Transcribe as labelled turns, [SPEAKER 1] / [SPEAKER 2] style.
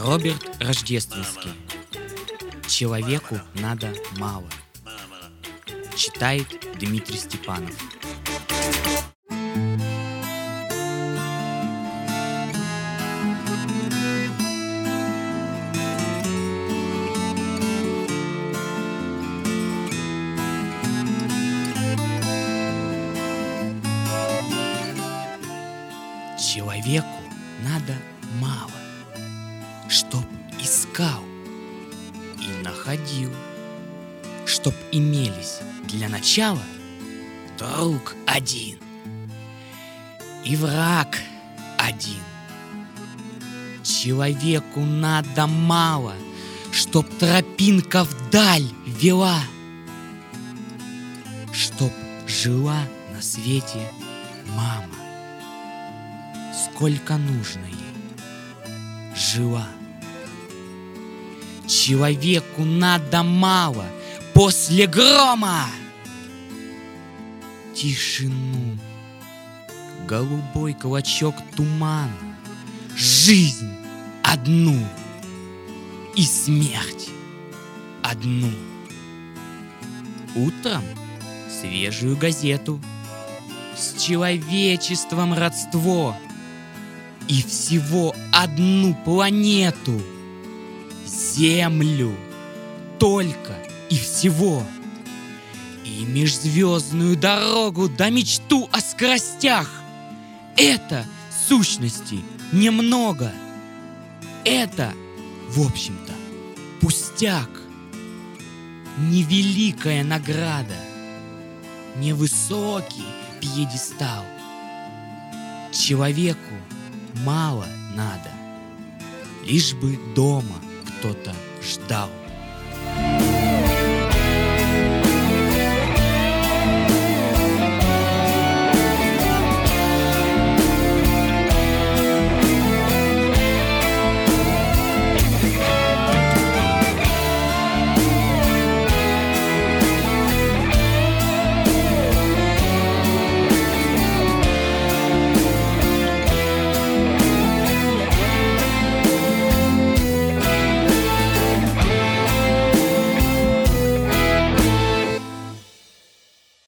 [SPEAKER 1] Роберт Рождественский. Человеку надо мало. Читает Дмитрий Степанов. Человеку надо мало, чтоб искал и находил, чтоб имелись для начала друг один и враг один. Человеку надо мало, чтоб тропинка вдаль вела, чтоб жила на свете мама. Сколько нужно ей жила. Человеку надо мало после грома тишину, голубой клочок тумана, жизнь одну и смерть одну. Утром свежую газету, с человечеством родство, и всего одну планету, Землю, только и всего. И межзвездную дорогу да мечту о скоростях. Это сущности немного. Это, в общем-то, пустяк. Невеликая награда, невысокий пьедестал. Человеку мало надо, лишь бы дома кто-то ждал.